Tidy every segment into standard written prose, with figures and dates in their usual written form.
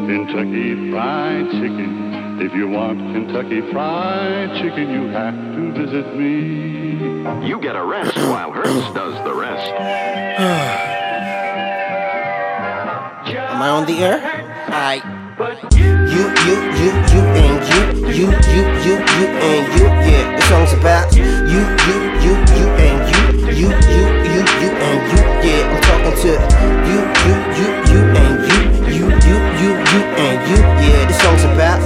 Kentucky Fried Chicken. If you want Kentucky Fried Chicken, you have to visit me. You get a rest while Hertz does the rest. Am I on the air? Alright. You and you and you, yeah. The song's about you and you, and you, yeah. I'm talking to you and you and you, yeah. The song's about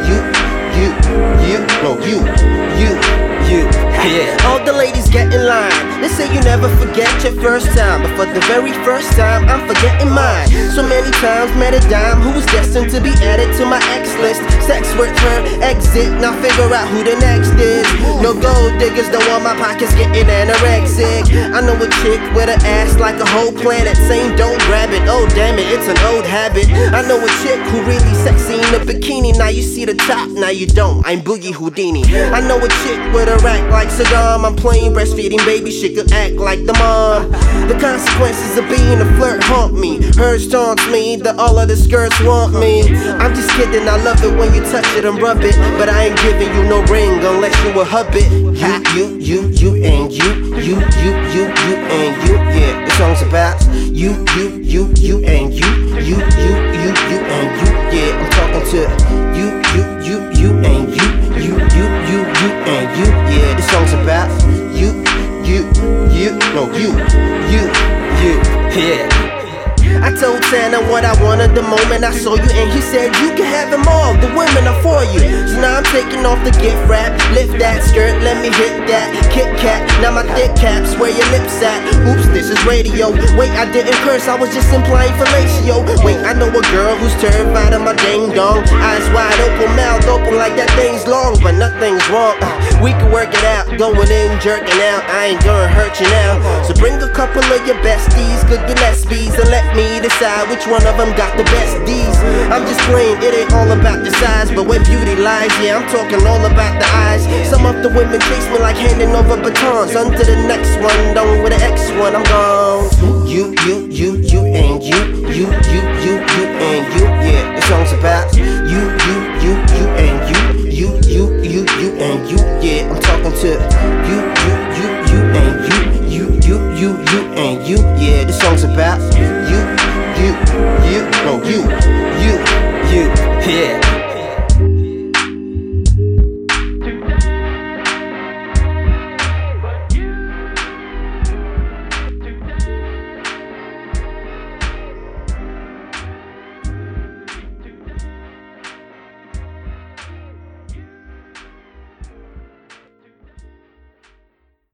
you, yeah. All the ladies get in line. They say you never forget your first time, but for the very first time, I'm forgetting mine. So many times met a dime who was destined to be added to my X list. Sex with her, exit, now figure out who the next is. No gold diggers, don't want my pockets getting anorexic. I know a chick with an ass like a whole planet, saying don't grab it, oh damn it, it's an old habit. I know a chick who really sexy in a bikini, now you see the top, now you don't, I'm Boogie Houdini. I know a chick with a rack like Saddam, I'm playing breastfeeding baby, she could act like the mom. The consequences of being a flirt haunt me. Hers taunts me, that all of the skirts want me. I'm just kidding, I love it when you touch it and rub it, but I ain't giving you no ring unless you a hubbit. You and you and you, yeah. The song's about you and you and you, yeah. I'm talking to you and you and you, yeah. The song's about you, yeah. I told Santa what I wanted the moment I saw you, and he said you can have them all, the women are for you. So now I'm taking off the gift wrap, lift that skirt, let me hit that Kit Kat. Now my thick caps, where your lips at? Oops, this is radio. Wait, I didn't curse, I was just implying fellatio. Wait, I know a girl who's terrified of my ding dong. Eyes wide open, mouth open like that thing's long, but nothing's wrong. We can work it out, going in, jerking out, I ain't gonna hurt you now. So bring a couple of your besties, good Gillespies, and let me decide which one of them got the best D's. I'm just playing, it ain't all about the size, but where beauty lies, yeah, I'm talking all about the eyes. Some of the women chase me like handing over batons. On to the next one, done with the X one, I'm gone. You and you and you, yeah. The song's about you and you and you, yeah. I'm talking to you and you and you, yeah. The song's about you.